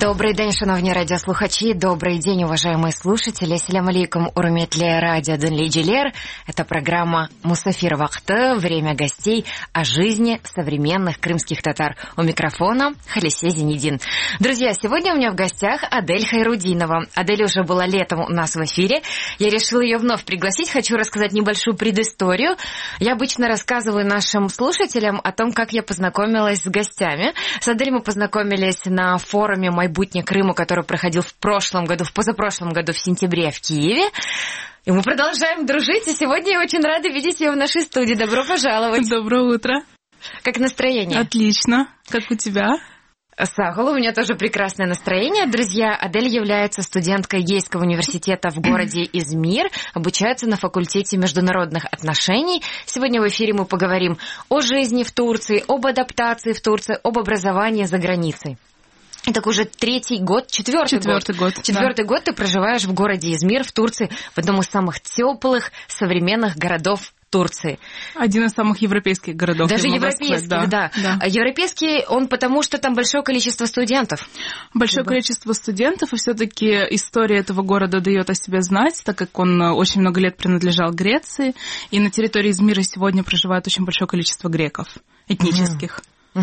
Добрий день, шановні радиослухачи, добрый день, уважаемые слушатели. Ассаляму алейкум, урметле радио Денлиджилер. Это программа Мусафир Вахты, время гостей о жизни современных крымских татар. У микрофона Халисе Зенедин. Друзья, сегодня у меня в гостях Адель Хайрудинова. Адель уже была летом у нас в эфире. Я решила ее вновь пригласить. Хочу рассказать небольшую предысторию. Я обычно рассказываю нашим слушателям о том, как я познакомилась с гостями. С Адель мы познакомились на форуме «Майбутнє Крыму», который проходил в позапрошлом году в сентябре в Киеве. И мы продолжаем дружить, и сегодня я очень рада видеть ее в нашей студии. Добро пожаловать. Доброе утро. Как настроение? Отлично. Как у тебя? Сахал, у меня тоже прекрасное настроение. Друзья, Адель является студенткой Ейского университета в городе Измир, обучается на факультете международных отношений. Сегодня в эфире мы поговорим о жизни в Турции, об адаптации в Турции, об образовании за границей. Это уже четвертый год ты проживаешь в городе Измир в Турции, в одном из самых теплых современных городов Турции. Один из самых европейских городов. Даже европейских, да. Европейский он потому, что там большое количество студентов. Большое количество студентов, и все-таки история этого города дает о себе знать, так как он очень много лет принадлежал Греции, и на территории Измира сегодня проживает очень большое количество греков этнических.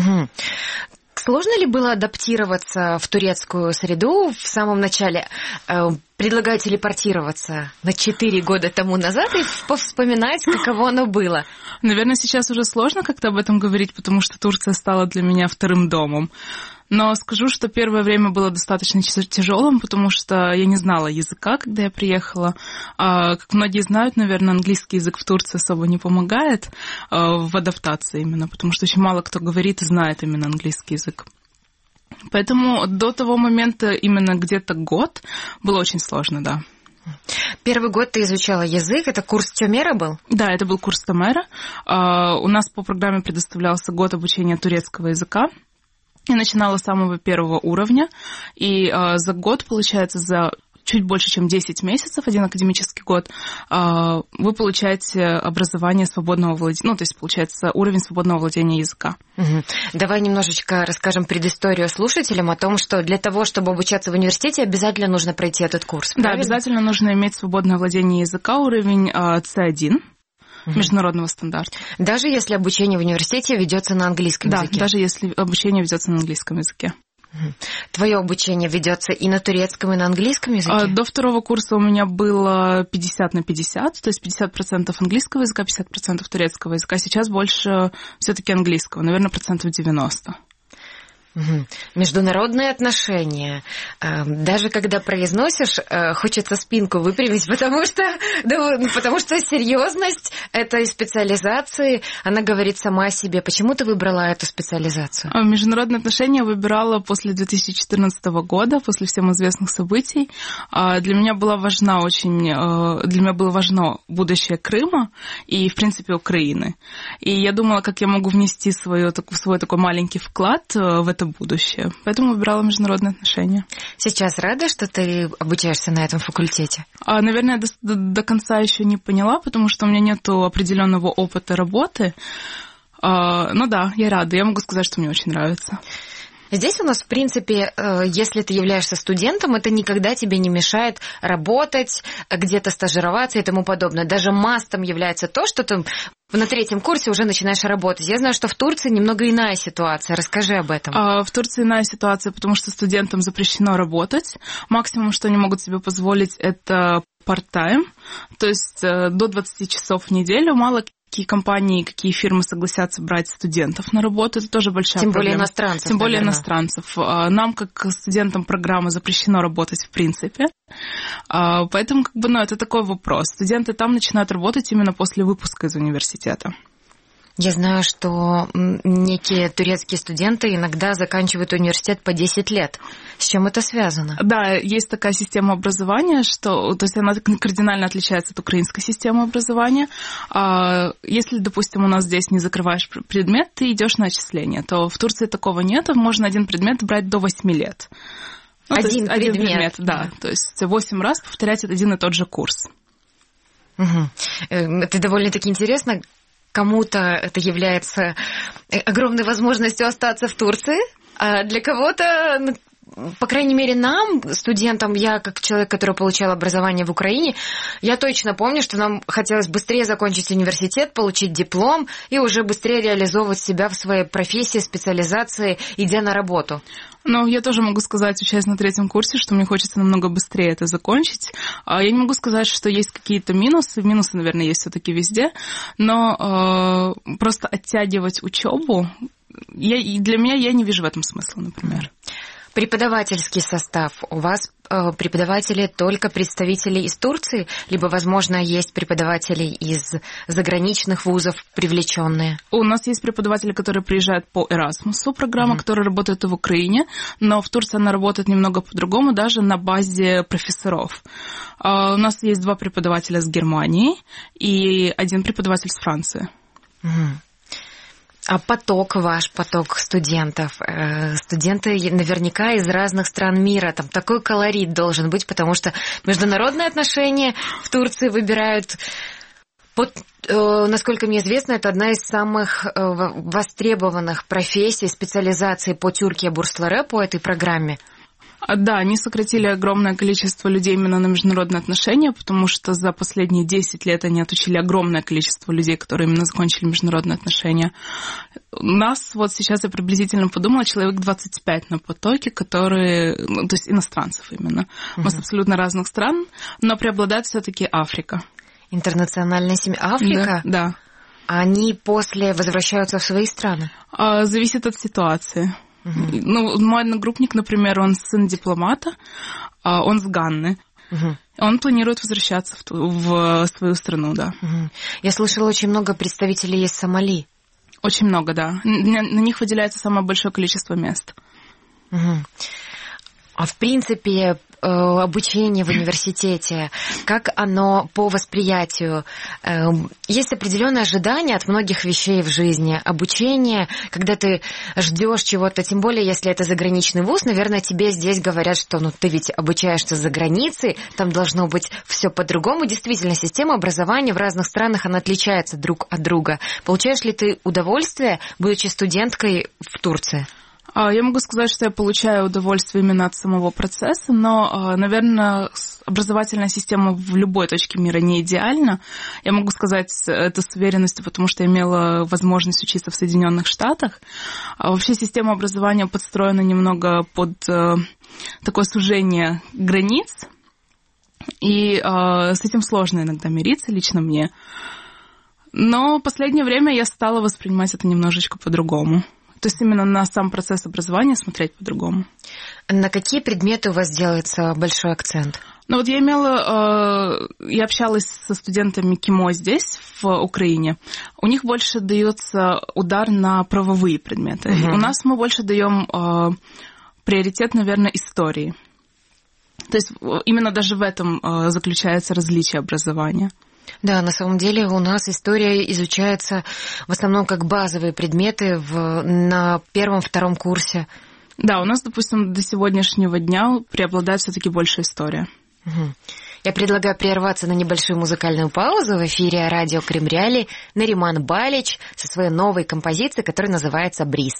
Сложно ли было адаптироваться в турецкую среду в самом начале? Предлагаю телепортироваться на 4 года тому назад и вспоминать, каково оно было. Наверное, сейчас уже сложно как-то об этом говорить, потому что Турция стала для меня вторым домом. Но скажу, что первое время было достаточно тяжелым, потому что я не знала языка, когда я приехала. Как многие знают, наверное, английский язык в Турции особо не помогает в адаптации именно, потому что очень мало кто говорит и знает именно английский язык. Поэтому до того момента именно где-то год было очень сложно, да. Первый год ты изучала язык, это курс Тёмера был? Да, это был курс Тёмера. У нас по программе предоставлялся год обучения турецкого языка. Я начинала с самого первого уровня, и за год, получается, за чуть больше, чем 10 месяцев, один академический год, вы получаете образование свободного владения, то есть, получается, уровень свободного владения языка. Давай немножечко расскажем предысторию слушателям о том, что для того, чтобы обучаться в университете, обязательно нужно пройти этот курс. Да, обязательно нужно иметь свободное владение языка, уровень C1. Международного стандарта. Даже если обучение в университете ведется на английском языке? Да, даже если обучение ведется на английском языке. Твое обучение ведется и на турецком, и на английском языке? До второго курса у меня было 50 на 50, то есть 50% английского языка, 50% турецкого языка. Сейчас больше все-таки английского, наверное, 90%. Международные отношения. Даже когда произносишь, хочется спинку выпрямить, потому что серьезность этой специализации, она говорит сама о себе. Почему ты выбрала эту специализацию? Международные отношения я выбирала после 2014 года, после всем известных событий. Для меня было важно будущее Крыма и, в принципе, Украины. И я думала, как я могу внести свой такой маленький вклад в это будущее. Поэтому выбирала международные отношения. Сейчас рада, что ты обучаешься на этом факультете? Наверное, до конца еще не поняла, потому что у меня нет определенного опыта работы. Но да, я рада. Я могу сказать, что мне очень нравится. Здесь у нас, в принципе, если ты являешься студентом, это никогда тебе не мешает работать, где-то стажироваться и тому подобное. Даже мастом является то, что ты на 3-м курсе уже начинаешь работать. Я знаю, что в Турции немного иная ситуация. Расскажи об этом. В Турции иная ситуация, потому что студентам запрещено работать. Максимум, что они могут себе позволить, это part-time, то есть до 20 часов в неделю. Мало какие компании, какие фирмы согласятся брать студентов на работу, это тоже большая проблема. Тем более иностранцев. Нам, как студентам программы, запрещено работать в принципе. Поэтому это такой вопрос. Студенты там начинают работать именно после выпуска из университета. Я знаю, что некие турецкие студенты иногда заканчивают университет по 10 лет. С чем это связано? Да, есть такая система образования, то есть она кардинально отличается от украинской системы образования. Если, допустим, у нас здесь не закрываешь предмет, ты идешь на отчисление, то в Турции такого нет, можно один предмет брать до 8 лет. Один предмет, да. То есть 8 раз повторять один и тот же курс. Это довольно-таки интересно. Кому-то это является огромной возможностью остаться в Турции, а для кого-то по крайней мере, нам, студентам, я как человек, который получал образование в Украине, я точно помню, что нам хотелось быстрее закончить университет, получить диплом и уже быстрее реализовывать себя в своей профессии, специализации, идя на работу. Ну, я тоже могу сказать, учась на 3-м курсе, что мне хочется намного быстрее это закончить. Я не могу сказать, что есть какие-то минусы. Минусы, наверное, есть все-таки везде. Но просто оттягивать учебу, для меня я не вижу в этом смысла, например. Преподавательский состав. У вас преподаватели только представители из Турции, либо, возможно, есть преподаватели из заграничных вузов привлеченные? У нас есть преподаватели, которые приезжают по Erasmus, программа, которая работает в Украине, но в Турции она работает немного по-другому, даже на базе профессоров. У нас есть 2 преподавателя с Германии и 1 преподаватель с Франции. А ваш поток студентов? Студенты наверняка из разных стран мира. Там такой колорит должен быть, потому что международные отношения в Турции выбирают... Насколько мне известно, это одна из самых востребованных профессий, специализаций по Türkiye Bursları, по этой программе. Да, они сократили огромное количество людей именно на международные отношения, потому что за последние 10 лет они отучили огромное количество людей, которые именно закончили международные отношения. У нас вот сейчас, я приблизительно подумала, человек 25 на потоке, которые, то есть иностранцев именно. Мы с абсолютно разных стран, но преобладает все-таки Африка. Интернациональная семья. Африка? Да. Они после возвращаются в свои страны? Зависит от ситуации. Ну, мой одногруппник, например, он сын дипломата, он с Ганны. Он планирует возвращаться в свою страну, да. Я слышала, очень много представителей из Сомали. Очень много, да. На них выделяется самое большое количество мест. А в принципе, обучение в университете, как оно по восприятию? Есть определенное ожидание от многих вещей в жизни. Обучение, когда ты ждешь чего-то, тем более, если это заграничный вуз, наверное, тебе здесь говорят, что ты ведь обучаешься за границей, там должно быть все по-другому. Действительно, система образования в разных странах, она отличается друг от друга. Получаешь ли ты удовольствие, будучи студенткой в Турции? Я могу сказать, что я получаю удовольствие именно от самого процесса, но, наверное, образовательная система в любой точке мира не идеальна. Я могу сказать это с уверенностью, потому что я имела возможность учиться в Соединенных Штатах. Вообще система образования подстроена немного под такое сужение границ, и с этим сложно иногда мириться, лично мне. Но в последнее время я стала воспринимать это немножечко по-другому. То есть именно на сам процесс образования смотреть по-другому. На какие предметы у вас делается большой акцент? Ну вот я общалась со студентами КИМО здесь, в Украине. У них больше дается удар на правовые предметы. У нас мы больше даем приоритет, наверное, истории. То есть именно даже в этом заключается различие образования. Да, на самом деле у нас история изучается в основном как базовые предметы на 1-2 курсе. Да, у нас, допустим, до сегодняшнего дня преобладает все-таки больше история. Я предлагаю прерваться на небольшую музыкальную паузу. В эфире радио Крим-Реалии Нариман Балич со своей новой композицией, которая называется «Бриз».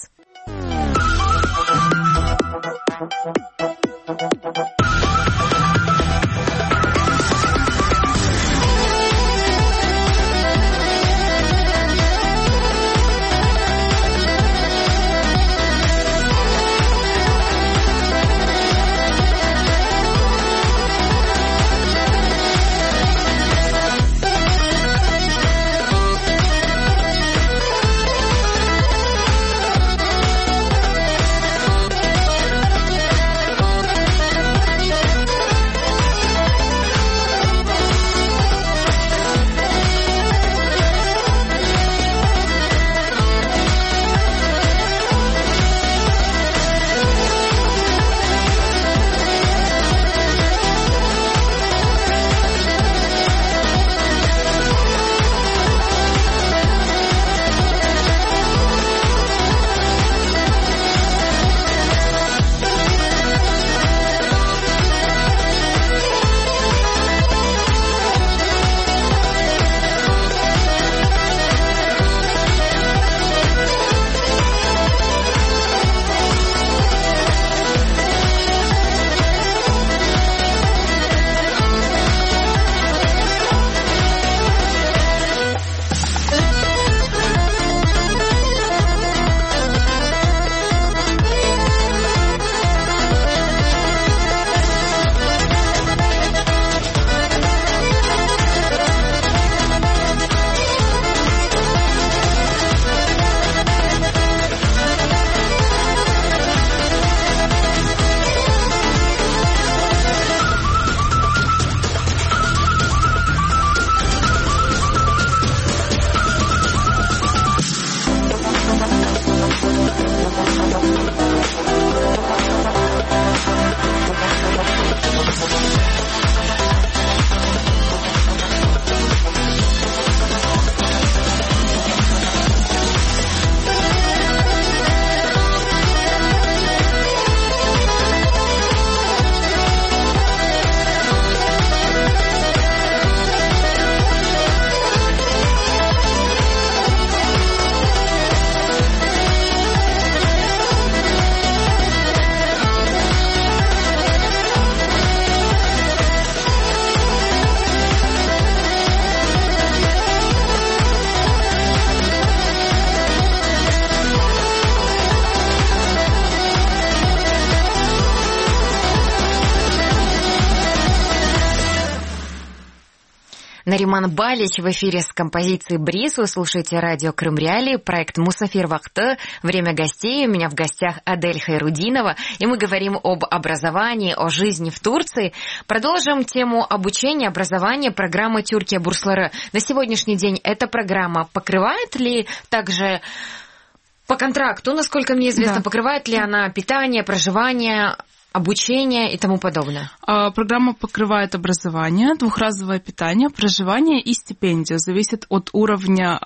Нариман Балич в эфире с композицией «Бриз». Вы слушаете радио Крым Реалии, проект «Мусафир Вакты». Время гостей. У меня в гостях Адель Хайрудинова. И мы говорим об образовании, о жизни в Турции. Продолжим тему обучения, образования программы «Тюркия Бурслары». На сегодняшний день эта программа покрывает ли также по контракту, насколько мне известно, покрывает ли она питание, проживание, обучение и тому подобное? Программа покрывает образование, двухразовое питание, проживание и стипендию. Зависит от уровня,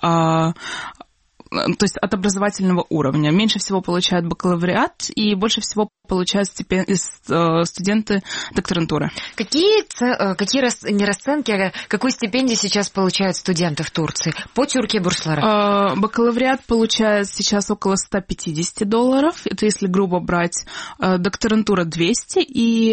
то есть от образовательного уровня. Меньше всего получают бакалавриат и больше всего получают студенты докторантуры. Какие не расценки, а какую стипендию сейчас получают студенты в Турции по Тюркия Бурслары? Бакалавриат получает сейчас около $150, это если грубо брать. Докторантура 200 и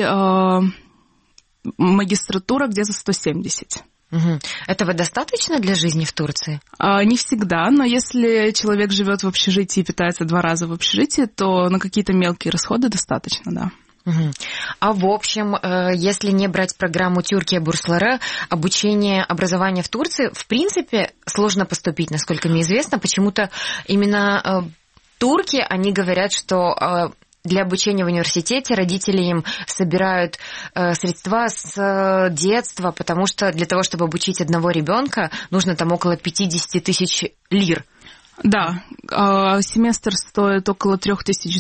магистратура где-то 170. Угу. Этого достаточно для жизни в Турции? Не всегда, но если человек живет в общежитии и питается 2 раза в общежитии, то на какие-то мелкие расходы достаточно, да. Угу. А в общем, если не брать программу Тюркия Бурслары, образование в Турции, в принципе, сложно поступить, насколько мне известно. Почему-то именно турки, они говорят, что для обучения в университете родители им собирают средства с детства, потому что для того, чтобы обучить одного ребенка, нужно там около 50 тысяч лир. Да, семестр стоит около $3000.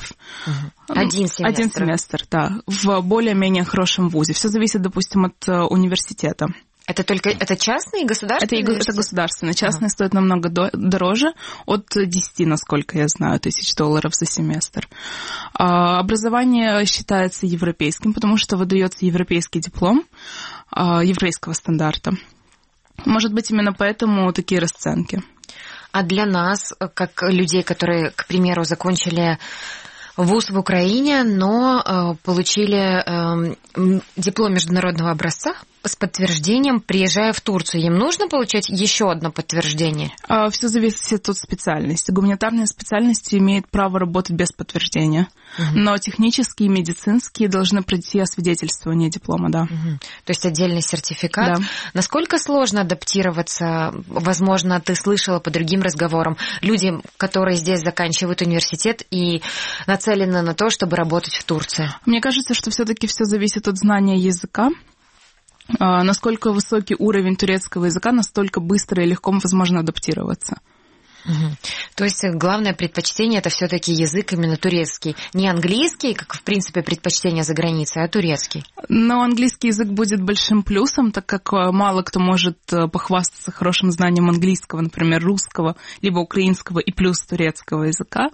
Один семестр? Один семестр, да, в более-менее хорошем вузе. Все зависит, допустим, от университета. Это частные, государственные? Это государственные. Частные стоят намного дороже, от 10, насколько я знаю, $1000 за семестр. Образование считается европейским, потому что выдается европейский диплом еврейского стандарта. Может быть, именно поэтому такие расценки. А для нас, как людей, которые, к примеру, закончили вуз в Украине, но получили диплом международного образца с подтверждением, приезжая в Турцию, им нужно получать еще одно подтверждение? Все зависит от специальности. Гуманитарные специальности имеют право работать без подтверждения, но технические и медицинские должны пройти освидетельствование диплома, да. То есть отдельный сертификат. Да. Насколько сложно адаптироваться? Возможно, ты слышала по другим разговорам, люди, которые здесь заканчивают университет и нацелены на то, чтобы работать в Турции. Мне кажется, что все-таки все зависит от знания языка. Насколько высокий уровень турецкого языка, настолько быстро и легко возможно адаптироваться. То есть главное предпочтение – это все-таки язык именно турецкий. Не английский, как в принципе предпочтение за границей, а турецкий. Но английский язык будет большим плюсом, так как мало кто может похвастаться хорошим знанием английского, например, русского, либо украинского и плюс турецкого языка.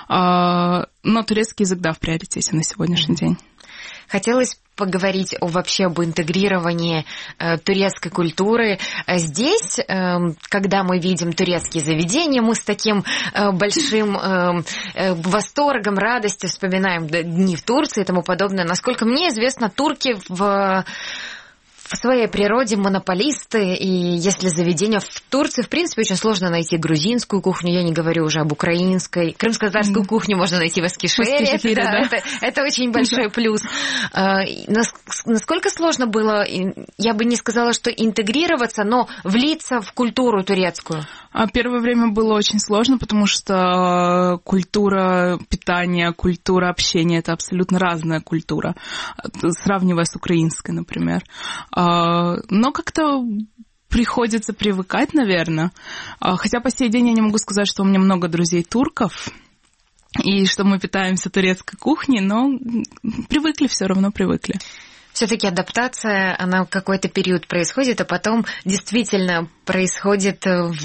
Но турецкий язык, да, в приоритете на сегодняшний день. Хотелось поговорить вообще об интегрировании турецкой культуры. Здесь, когда мы видим турецкие заведения, мы с таким большим восторгом, радостью вспоминаем дни в Турции и тому подобное. Насколько мне известно, турки в своей природе монополисты, и если заведения в Турции, в принципе, очень сложно найти грузинскую кухню, я не говорю уже об украинской, крымско-татарскую кухню можно найти в Эскишехире, это очень большой плюс. Насколько сложно было, я бы не сказала, что интегрироваться, но влиться в культуру турецкую? Первое время было очень сложно, потому что культура питания, культура общения – это абсолютно разная культура, сравнивая с украинской, например. Но как-то приходится привыкать, наверное. Хотя по сей день я не могу сказать, что у меня много друзей турков, и что мы питаемся турецкой кухней, но привыкли, все равно привыкли. Все-таки адаптация, она в какой-то период происходит, а потом действительно происходит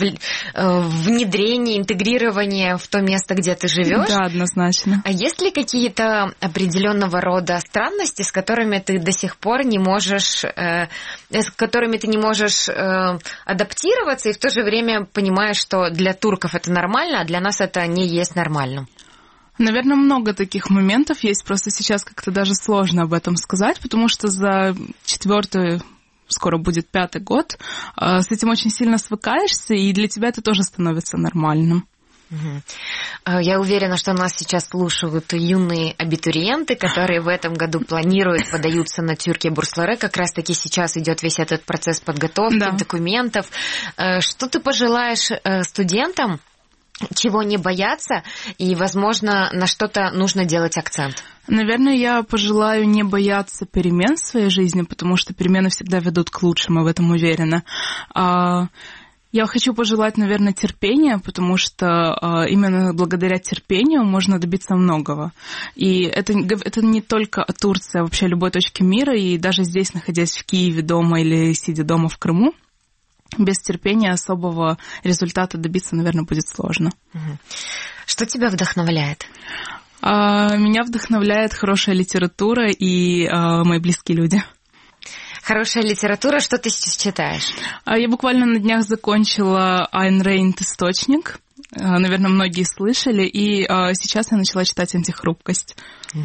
внедрение, интегрирование в то место, где ты живешь. Да, однозначно. А есть ли какие-то определенного рода странности, с которыми ты до сих пор не можешь, с которыми ты не можешь адаптироваться, и в то же время понимаешь, что для турков это нормально, а для нас это не есть нормальным? Наверное, много таких моментов есть, просто сейчас как-то даже сложно об этом сказать, потому что за 4-й, скоро будет 5-й год, с этим очень сильно свыкаешься, и для тебя это тоже становится нормальным. Я уверена, что нас сейчас слушают юные абитуриенты, которые в этом году планируют, подаются на Тюркия-Бурсларе. Как раз-таки сейчас идет весь этот процесс подготовки, документов. Что ты пожелаешь студентам, чего не бояться, и, возможно, на что-то нужно делать акцент? Наверное, я пожелаю не бояться перемен в своей жизни, потому что перемены всегда ведут к лучшему, в этом уверена. Я хочу пожелать, наверное, терпения, потому что именно благодаря терпению можно добиться многого. И это не только о Турции, а вообще любой точке мира, и даже здесь, находясь в Киеве дома или сидя дома в Крыму, без терпения особого результата добиться, наверное, будет сложно. Что тебя вдохновляет? Меня вдохновляет хорошая литература и мои близкие люди. Хорошая литература, что ты сейчас читаешь? Я буквально на днях закончила Айн Рэнд «Источник». Наверное, многие слышали. И сейчас я начала читать «Антихрупкость».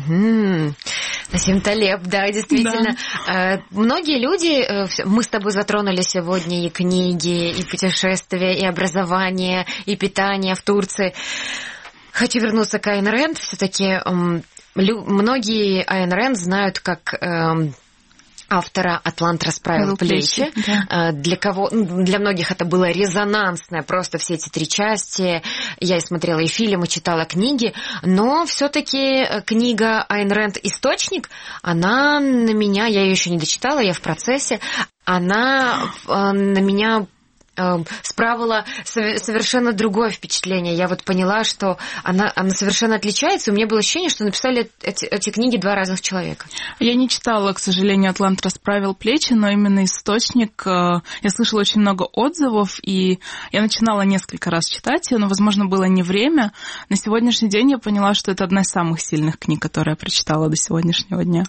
Насим Талеб, да, действительно. Да. Многие люди, мы с тобой затронули сегодня и книги, и путешествия, и образование, и питание в Турции. Хочу вернуться к Айн Рэнд. Все-таки многие Айн Рэнд знают как автора «Атлант расправил плечи». Да. Для многих это было резонансное, просто все эти 3 части. Я и смотрела и фильмы, читала книги, но все-таки книга Айн Рэнд «Источник», она на меня, я ее еще не дочитала, я в процессе, она на меня справила совершенно другое впечатление. Я вот поняла, что она совершенно отличается, и у меня было ощущение, что написали эти книги 2 разных человека. Я не читала, к сожалению, «Атлант расправил плечи», но именно «Источник». Я слышала очень много отзывов, и я начинала несколько раз читать ее, но, возможно, было не время. На сегодняшний день я поняла, что это одна из самых сильных книг, которые я прочитала до сегодняшнего дня.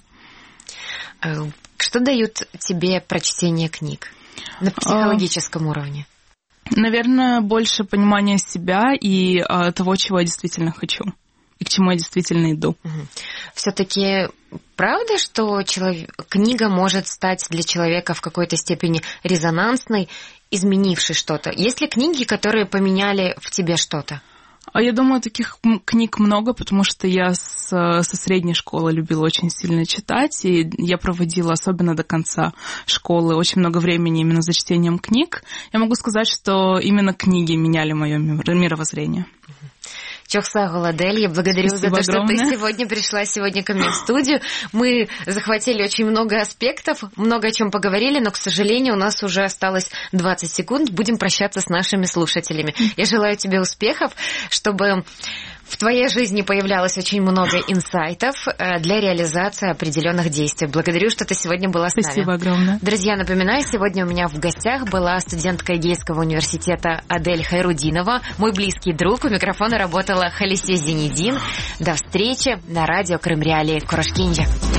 Что дают тебе прочтение книг? На психологическом уровне? Наверное, больше понимания себя и того, чего я действительно хочу. И к чему я действительно иду. Все-таки правда, что книга может стать для человека в какой-то степени резонансной, изменившей что-то? Есть ли книги, которые поменяли в тебе что-то? Я думаю, таких книг много, потому что я со средней школы любила очень сильно читать, и я проводила, особенно до конца школы, очень много времени именно за чтением книг. Я могу сказать, что именно книги меняли мое мировоззрение. Чохсагул Адель, я благодарю Спасибо за то, огромное. что ты пришла сегодня ко мне в студию. Мы захватили очень много аспектов, много о чем поговорили, но, к сожалению, у нас уже осталось 20 секунд. Будем прощаться с нашими слушателями. Я желаю тебе успехов, чтобы в твоей жизни появлялось очень много инсайтов для реализации определенных действий. Благодарю, что ты сегодня была с нами. Спасибо огромное. Друзья, напоминаю, сегодня у меня в гостях была студентка Эгейского университета Адель Хайрудинова, мой близкий друг. У микрофона работала Халисе Зенедин. До встречи на радио Крым Реалии Курашкинджи.